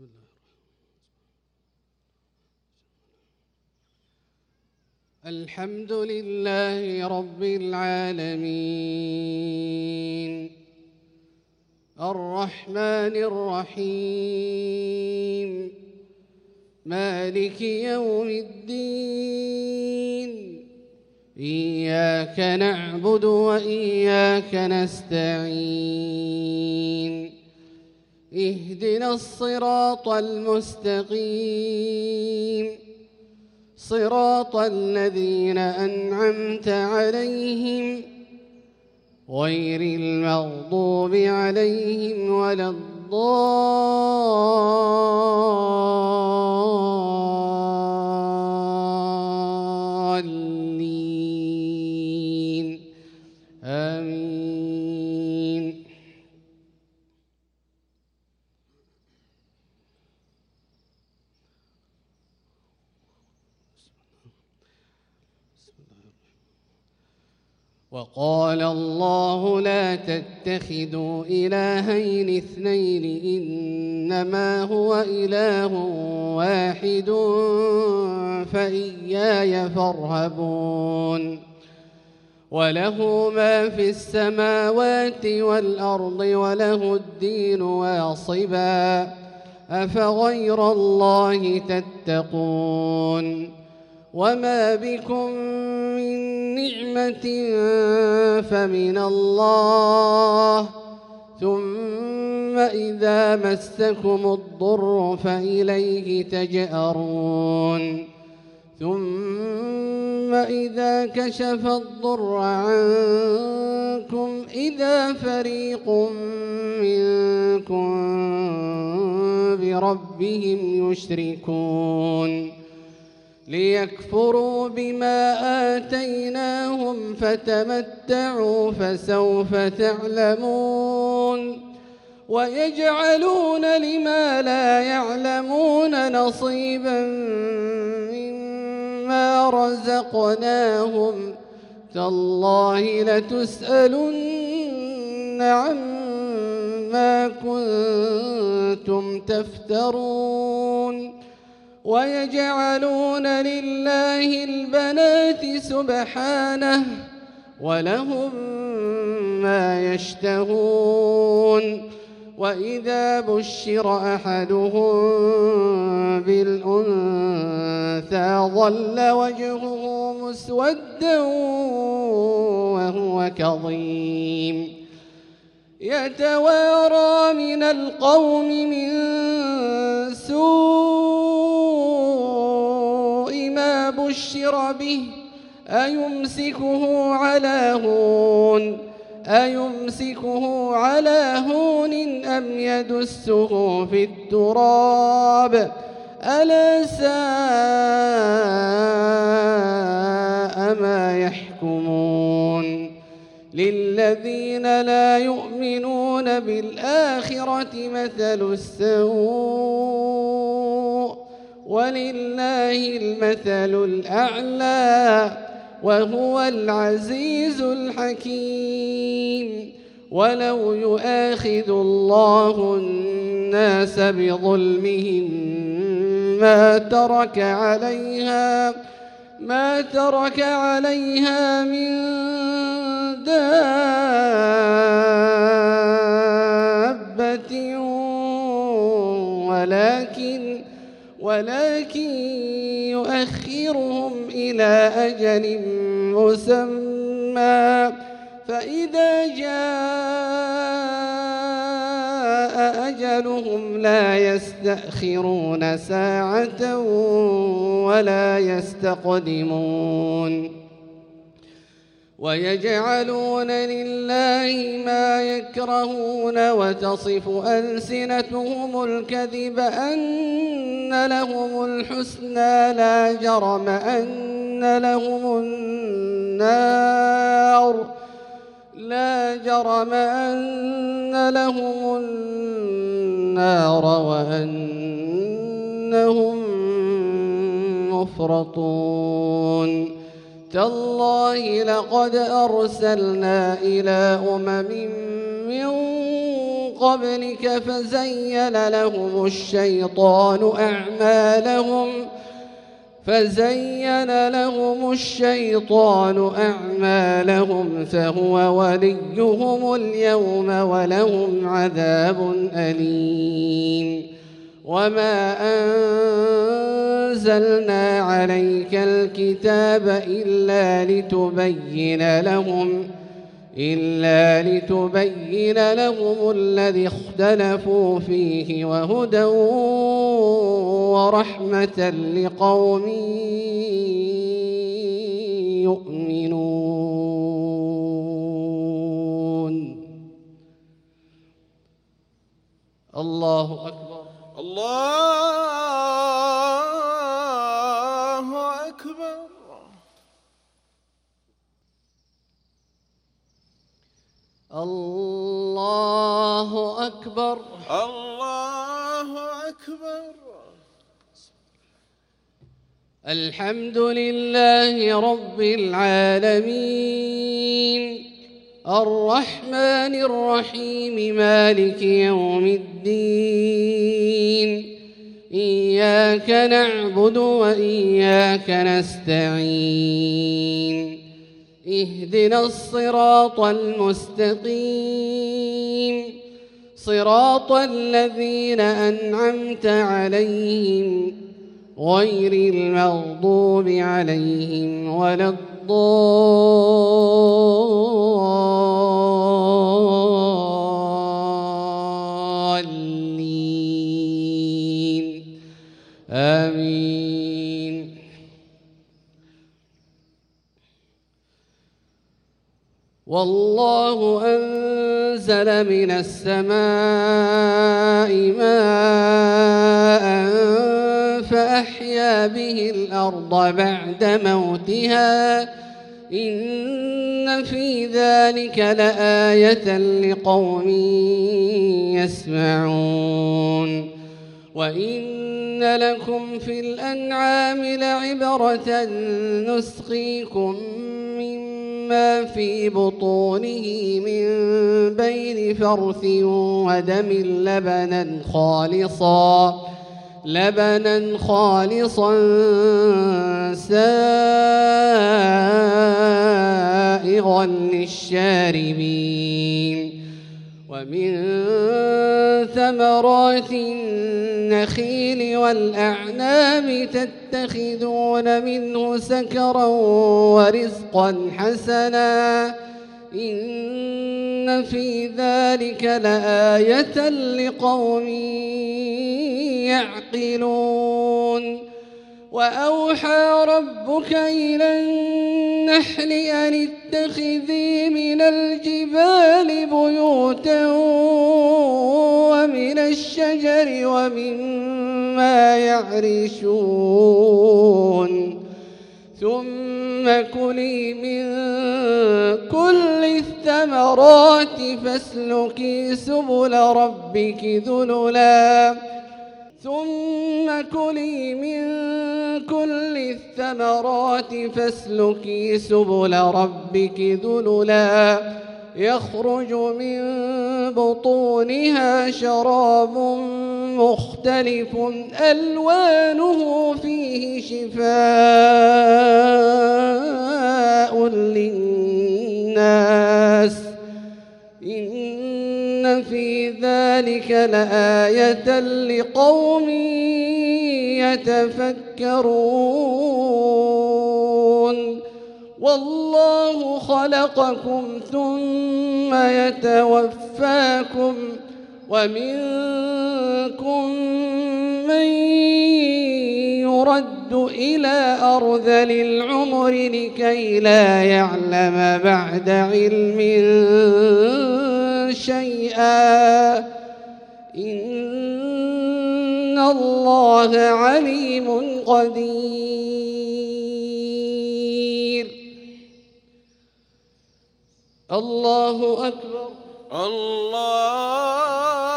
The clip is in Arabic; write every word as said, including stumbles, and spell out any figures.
بسم الله. الحمد لله رب العالمين الرحمن الرحيم مالك يوم الدين إياك نعبد وإياك نستعين اهدنا الصراط المستقيم صراط الذين أنعمت عليهم غير المغضوب عليهم ولا الضالين آمين. وقال الله لا تتخذوا إلهين اثنين إنما هو إله واحد فإياي فارهبون وله ما في السماوات والأرض وله الدين واصبا أفغير الله تتقون وما بكم من نعمة فمن الله ثم إذا مسكم الضر فإليه تجأرون ثم إذا كشف الضر عنكم إذا فريق منكم بربهم يشركون ليكفروا بما آتيناهم فتمتعوا فسوف تعلمون ويجعلون لما لا يعلمون نصيبا مما رزقناهم تالله لتسألن عما كنتم تفترون ويجعلون لله البنات سبحانه ولهم ما يشتهون وإذا بشر أحدهم بالأنثى ظل وجهه مسودا وهو كظيم يتوارى من القوم من سوء ما بشر به أيمسكه على هون أيمسكه على هون أم يدسه في التراب ألا ساء ما يحكمون للذين لا يؤمنون بالآخرة مثل السوء ولله المثل الأعلى وهو العزيز الحكيم ولو يؤاخذ الله الناس بظلمهم ما ترك عليها ما ترك عليها من دابة ولكن ولكن يؤخرهم إلى أجل مسمى فإذا جاء أجلهم لا يستأخرون ساعة ولا يستقدمون ويجعلون لله ما يكرهون وتصف ألسنتهم الكذب أن لهم الحسنى لا جرم أن لهم النار لا جرم أن لهم النار وأنهم مفرطون تالله لقد أرسلنا إلى أمم من قبلك فزين لهم الشيطان أعمالهم فزين لهم الشيطان أعمالهم فهو وليهم اليوم ولهم عذاب أليم. وما أنزلنا عليك الكتاب إلا لتبين لهم إلا لتبين لهم الذي اختلفوا فيه وهدى ورحمة لقوم يؤمنون. الله أكبر. الله أكبر. الله أكبر. الله أكبر. الحمد لله رب العالمين الرحمن الرحيم مالك يوم الدين إياك نعبد وإياك نستعين اهدنا الصراط المستقيم صراط الذين أنعمت عليهم غير المغضوب عليهم ولا الضالين آمين. والله أنزل من السماء ماء فأحيا به الأرض بعد موتها إن في ذلك لآية لقوم يسمعون. وإن لكم في الأنعام لعبرة نسقيكم مما في بطونه من بين فرث ودم لبنا خالصا لبنا خالصا سائغا للشاربين ومن ثمرات النخيل والأعناب تتخذون منه سكرا ورزقا حسنا إن في ذلك لآية لقوم يعقلون. وأوحى ربك إلى النحل أن اتخذي من الجبال بيوتا ومن الشجر ومما يعرشون ثم كلي من كل الثمرات فاسلكي سبل ربك ذللا ثم كلي من كل الثمرات فاسلكي سبل ربك ذللا يخرج من بطونها شراب مختلف ألوانه فيه شفاء للناس إن في ذلك لآية لقوم يتفكرون. والله خلقكم ثم يتوفاكم ومنكم من يرد إلى أرذل العمر لكي لا يعلم بعد علم شيئا إن الله عليم قدير. الله أكبر. الله